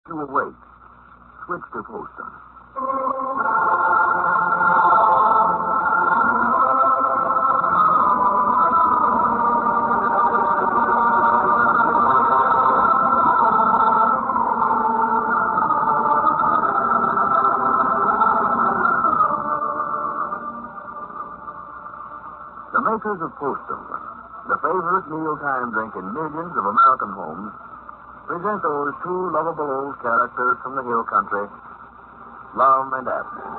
You awake. Switch to Postum. The makers of Postum, the favorite mealtime drink in millions of American homes, present those two lovable old characters from the hill country, Lum and Abner.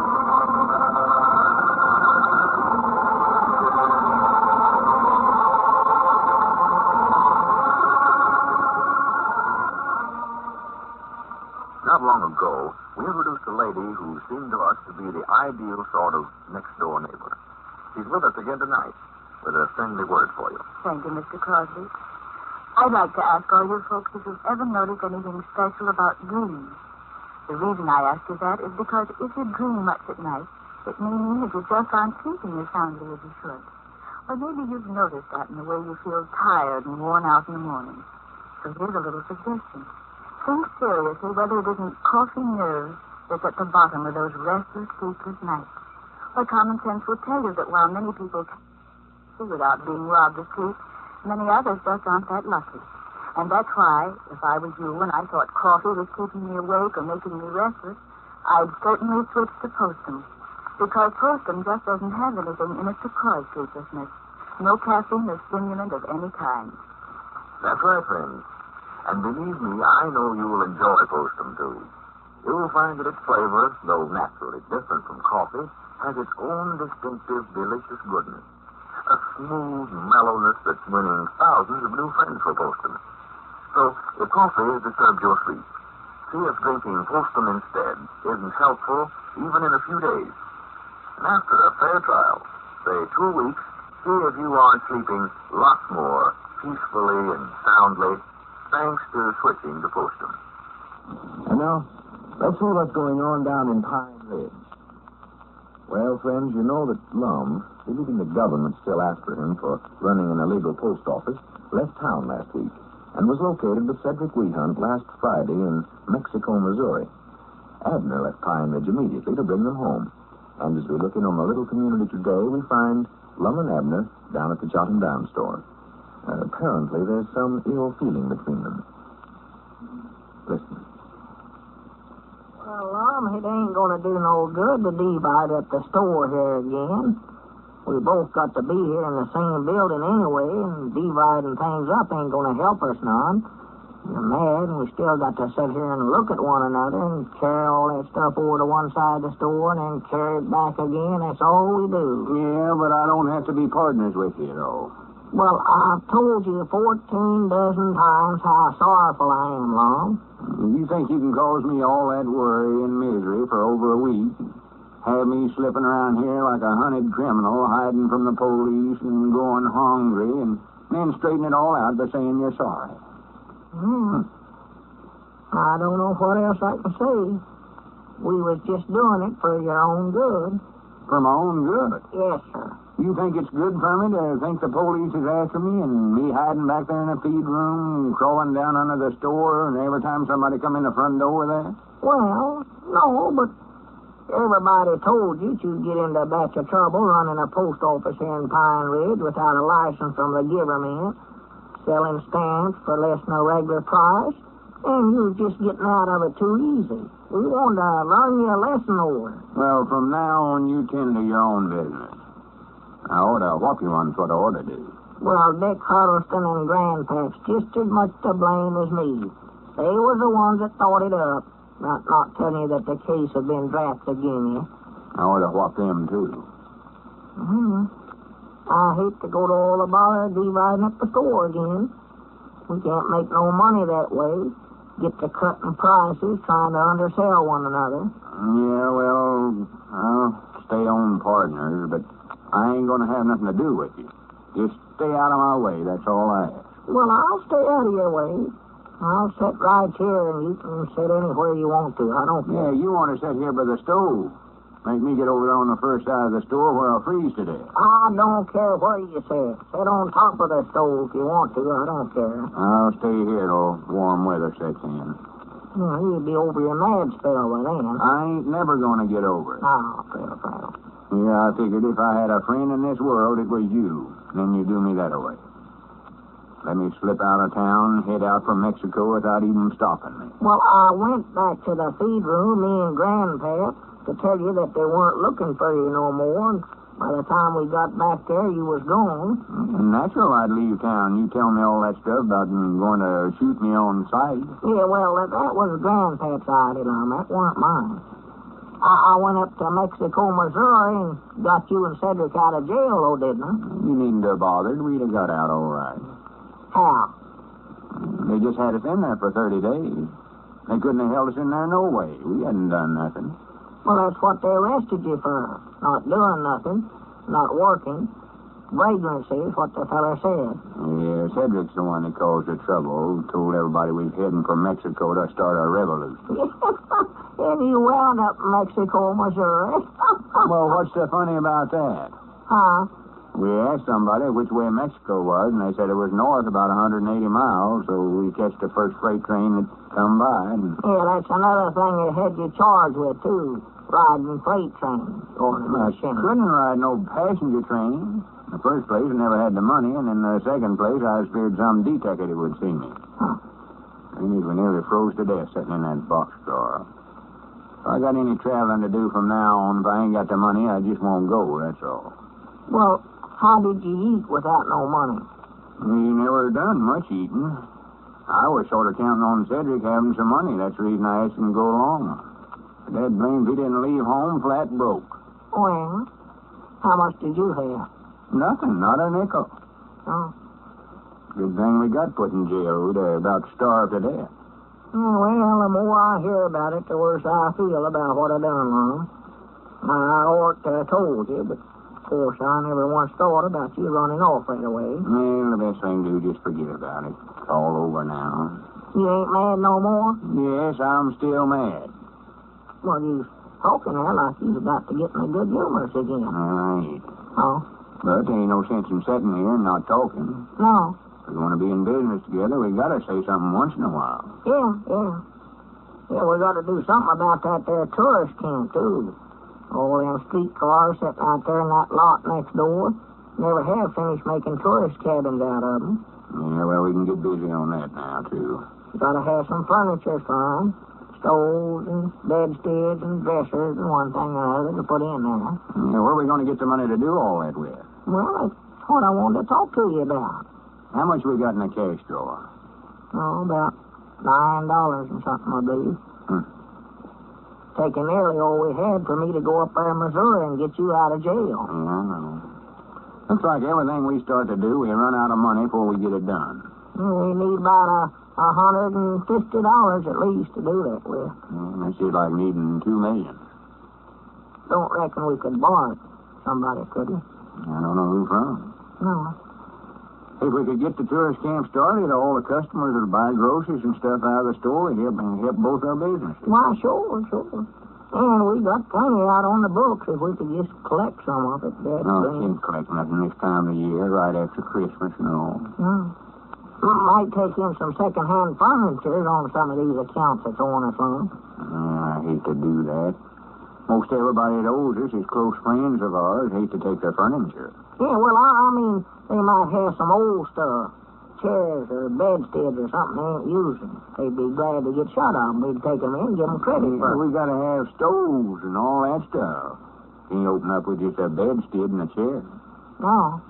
Not long ago, we introduced a lady who seemed to us to be the ideal sort of next-door neighbor. She's with us again tonight with a friendly word for you. Thank you, Mr. Crosby. I'd like to ask all you folks if you've ever noticed anything special about dreams. The reason I ask you that is because if you dream much at night, it may mean that you just aren't sleeping as soundly as you should. Or maybe you've noticed that in the way you feel tired and worn out in the morning. So here's a little suggestion. Think seriously whether it isn't coffee nerves that's at the bottom of those restless, sleepless nights. Why, common sense will tell you that while many people can sleep without being robbed of sleep, many others just aren't that lucky. And that's why, if I was you and I thought coffee was keeping me awake or making me restless, I'd certainly switch to Postum. Because Postum just doesn't have anything in it to cause sleeplessness. No caffeine or stimulant of any kind. That's right, friends. And believe me, I know you will enjoy Postum, too. You'll find that its flavor, though naturally different from coffee, has its own distinctive, delicious goodness. A smooth mellowness that's winning thousands of new friends for Postum. So, if coffee has disturbed your sleep, see if drinking Postum instead isn't helpful even in a few days. And after a fair trial, say 2 weeks, see if you are sleeping lots more peacefully and soundly thanks to switching to Postum. And now, let's see what's going on down in Pine Ridge. Well, friends, you know that Lum, believing the government still after him for running an illegal post office, left town last week and was located with Cedric Wehunt last Friday in Mexico, Missouri. Abner left Pine Ridge immediately to bring them home. And as we look in on the little community today, we find Lum and Abner down at the Jot 'em Down store. Apparently, there's some ill feeling between them. Listen. Well, Lum, it ain't going to do no good to divide up the store here again. We both got to be here in the same building anyway, and dividing things up ain't going to help us none. You're mad, and we still got to sit here and look at one another and carry all that stuff over to one side of the store and then carry it back again. That's all we do. Yeah, but I don't have to be partners with you, though. Well, I've told you 14 dozen times how sorrowful I am, Lum. You think you can cause me all that worry and misery for over a week? Have me slipping around here like a hunted criminal, hiding from the police and going hungry, and then straighten it all out by saying you're sorry? I don't know what else I can say. We was just doing it for your own good. For my own good? Yes, sir. You think it's good for me to think the police is after me and me hiding back there in the feed room, crawling down under the store, and every time somebody come in the front door there? Well, no, but everybody told you you'd get into a batch of trouble running a post office here in Pine Ridge without a license from the government, selling stamps for less than a regular price, and you was just getting out of it too easy. We wanted to learn you a lesson over. Well, from now on, you tend to your own business. I ought to whop you on what I ought to do. Well, Dick Huddleston and Grandpaps just as much to blame as me. They was the ones that thought it up. Not telling you that the case had been drafted against you. I ought to whop them, too. I hate to go to all the bother of dividing up the store again. We can't make no money that way. Get to cutting prices, trying to undersell one another. Yeah, well, I'll stay on partners, but I ain't going to have nothing to do with you. Just stay out of my way, that's all I ask. Well, I'll stay out of your way. I'll sit right here, and you can sit anywhere you want to. I don't care. Yeah, you want to sit here by the stove. Make me get over there on the first side of the store where I'll freeze to death. I don't care where you sit. Sit on top of the stove if you want to. I don't care. I'll stay here till warm weather sets in. You'd be over your mad spell by then. I ain't never going to get over it. Oh, Phil. Yeah, I figured if I had a friend in this world, it was you. Then you do me that away. Let me slip out of town, head out for Mexico without even stopping me. Well, I went back to the feed room, me and Grandpap, to tell you that they weren't looking for you no more. And by the time we got back there, you was gone. Natural I'd leave town. You tell me all that stuff about going to shoot me on sight. Yeah, well, that was Grandpap's idea, Lum. That weren't mine. I went up to Mexico, Missouri, and got you and Cedric out of jail, though, didn't I? You needn't have bothered. We'd have got out all right. How? They just had us in there for 30 days. They couldn't have held us in there no way. We hadn't done nothing. Well, that's what they arrested you for. Not doing nothing, not working. Vagrancy is what the fella said. Yeah, Cedric's the one that caused the trouble. Told everybody we was heading for Mexico to start a revolution. And you wound up in Mexico, Missouri. Well, what's so funny about that? Huh? We asked somebody which way Mexico was, and they said it was north about 180 miles, so we catched the first freight train that come by. Yeah, that's another thing they had you charged with, too. Riding freight trains. I couldn't ride no passenger train. In the first place, I never had the money, and in the second place, I feared some detective would see me. Huh. We nearly froze to death sitting in that boxcar. If I got any traveling to do from now on, if I ain't got the money, I just won't go, that's all. Well, how did you eat without no money? We never done much eating. I was sort of counting on Cedric having some money. That's the reason I asked him to go along. But that blamed he didn't leave home flat broke. Well, how much did you have? Nothing, not a nickel. Oh. Good thing we got put in jail. We'd about starved to death. Well, the more I hear about it, the worse I feel about what I done, Lum. I ought to have told you, but of course I never once thought about you running off right away. Well, the best thing to do is just forget about it. It's all over now. You ain't mad no more? Yes, I'm still mad. Well, you talking there like you's about to get in a good humor again. I ain't. Oh? But there ain't no sense in sitting here and not talking. No. If we want to be in business together, we got to say something once in a while. Yeah. Yeah, we got to do something about that there tourist camp, too. All them streetcars sitting out there in that lot next door. Never have finished making tourist cabins out of them. Yeah, well, we can get busy on that now, too. Got to have some furniture for them. Stoves and bedsteads and dressers and one thing or other to put in there. Yeah, where are we going to get the money to do all that with? Well, that's what I wanted to talk to you about. How much we got in the cash drawer? Oh, about $9 and something, I believe. Taking nearly all we had for me to go up there in Missouri and get you out of jail. Yeah, I know. Looks like everything we start to do, we run out of money before we get it done. We need about $150 at least to do that with. That's just like needing $2 million. Don't reckon we could borrow it. Somebody couldn't. I don't know who from. No. If we could get the tourist camp started, all the customers would buy groceries and stuff out of the store and help both our businesses. Why, sure. And we got plenty out on the books if we could just collect some of it. Can't collect nothing this time of year, right after Christmas and all. No. Might take in some second-hand furniture on some of these accounts that's on us on. I hate to do that. Most everybody that owes us is close friends of ours. Hate to take their furniture. Yeah, well, I mean, they might have some old stuff. Chairs or bedsteads or something they ain't using. They'd be glad to get shut of them. We'd take them in and give them credit for it. We got to have stoves and all that stuff. Can't open up with just a bedstead and a chair. No.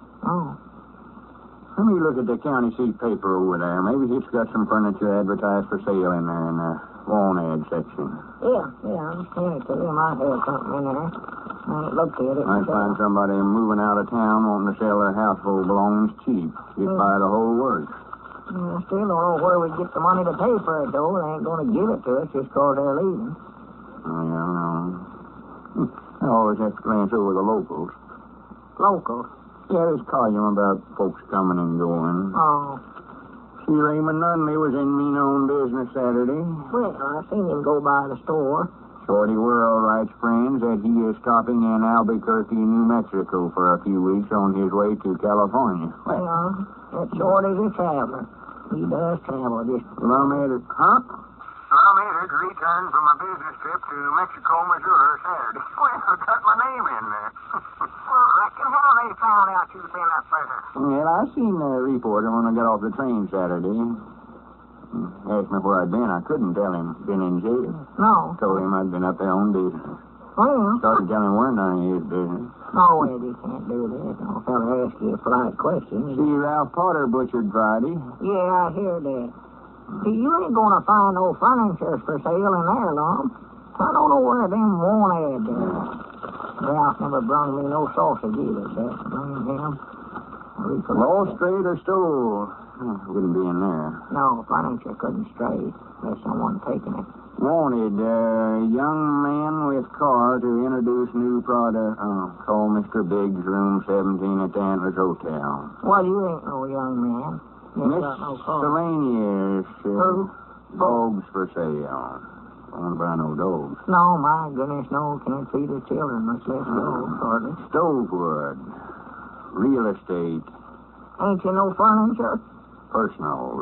Let me look at the county seat paper over there. Maybe it's got some furniture advertised for sale in there in the lawn ad section. Yeah, I'm telling you, they might have something in there. I ain't looked at it. Might find somebody moving out of town wanting to sell their household belongings cheap. Just buy the whole works. I still don't know where we get the money to pay for it, though. They ain't going to give it to us just because they're leaving. Oh, yeah, I know. I always have to glance over the locals. Locals? Yeah, there's column about folks coming and going. Oh. See, Raymond Nunley was in me on business Saturday. Well, I seen him go by the store. Shorty Worrell writes friends that he is stopping in Albuquerque, New Mexico for a few weeks on his way to California. Well, that Shorty's a traveler. He does travel just... Well, Huh? I'm headed to return from my business trip to Mexico, Missouri, Saturday. Well, I got my name in there. Well, reckon how they found out you'd been up there. Well, I seen the reporter when I got off the train Saturday. Asked me where I'd been. I couldn't tell him. Been in jail. No. Told him I'd been up there on business. Well, Started telling him we're none of his business. no, Eddie can't do that. No fella ask you a polite question. See, Ralph Potter butchered Friday. Yeah, I hear that. See, you ain't gonna find no furniture for sale in there, Lum. I don't know where them wanted. Ralph never brung me no sausage either, Seth. Blame him. Lost, strayed, or stole. Wouldn't be in there. No, furniture couldn't stray unless someone taken it. Wanted young man with car to introduce new product. Call Mr. Biggs, room 17 at the Antlers Hotel. Well, you ain't no young man. You ain't got no car. Miscellaneous. Who? Dogs for sale. I want to buy no dogs. No, my goodness, no. Can't feed the children, much less dogs, hardly. Stovewood. Real estate. Ain't you no furniture? Personals.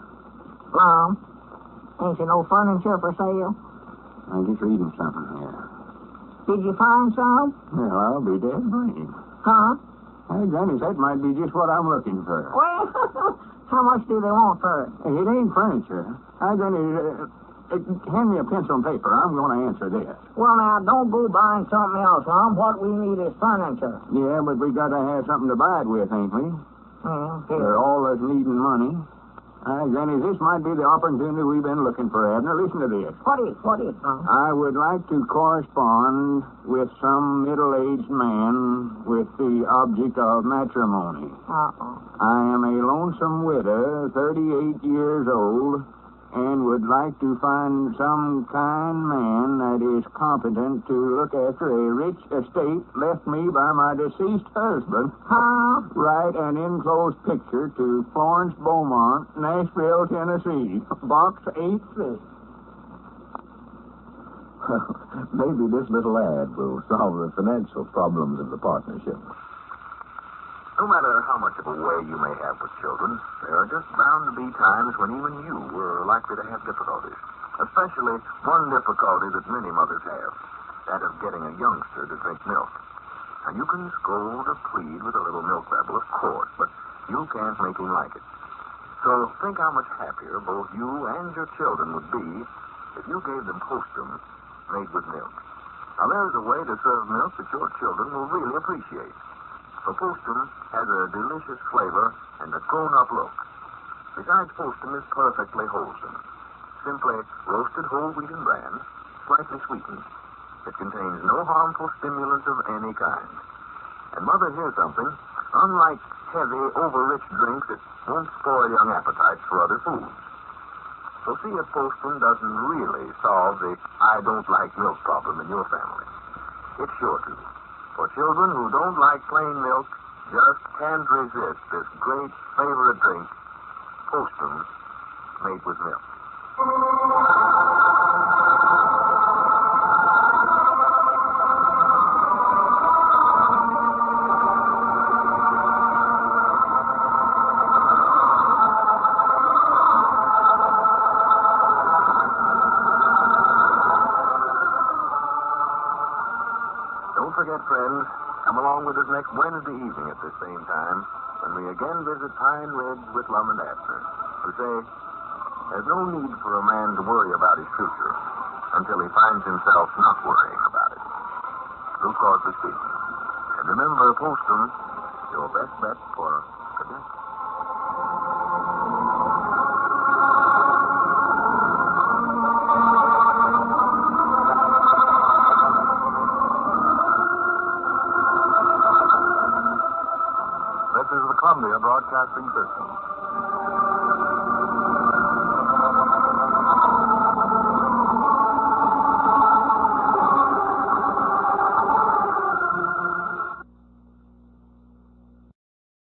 Lum, ain't you no furniture for sale? I'm just reading something here. Did you find some? Well, I'll be dead right. Huh? Hey, Granny, that might be just what I'm looking for. Well, how much do they want for it? It ain't furniture. Hey, Granny, hand me a pencil and paper. I'm going to answer this. Well, now, don't go buying something else, Lum. What we need is furniture. Yeah, but we got to have something to buy it with, ain't we? Well, We're here. all us needing money. Granny, this might be the opportunity we've been looking for, Abner. Listen to this. What is, Lum? I would like to correspond with some middle-aged man with the object of matrimony. Uh-oh. I am a lonesome widow, 38 years old, and would like to find some kind man that is competent to look after a rich estate left me by my deceased husband. Huh? Write an enclosed picture to Florence Beaumont, Nashville, Tennessee, Box 86. Maybe this little ad will solve the financial problems of the partnership. No matter how much of a way you may have with children, there are just bound to be times when even you are likely to have difficulties. Especially one difficulty that many mothers have, that of getting a youngster to drink milk. Now, you can scold or plead with a little milk rebel, of course, but you can't make him like it. So think how much happier both you and your children would be if you gave them Postum made with milk. Now, there's a way to serve milk that your children will really appreciate. For Postum has a delicious flavor and a grown-up look. Besides, Postum is perfectly wholesome. Simply roasted whole wheat and bran, slightly sweetened. It contains no harmful stimulants of any kind. And Mother, here's something. Unlike heavy, over-rich drinks, it won't spoil young appetites for other foods. So see if Postum doesn't really solve the I don't like milk problem in your family. It's sure to. For children who don't like plain milk, just can't resist this great favorite drink, Postum, made with milk. Don't forget, friends, come along with us next Wednesday evening at this same time when we again visit Pine Ridge with Lum and Abner, who say there's no need for a man to worry about his future until he finds himself not worrying about it. Blue Crosby speaking. And remember, Postum, your best bet for good night. This is the Columbia Broadcasting System.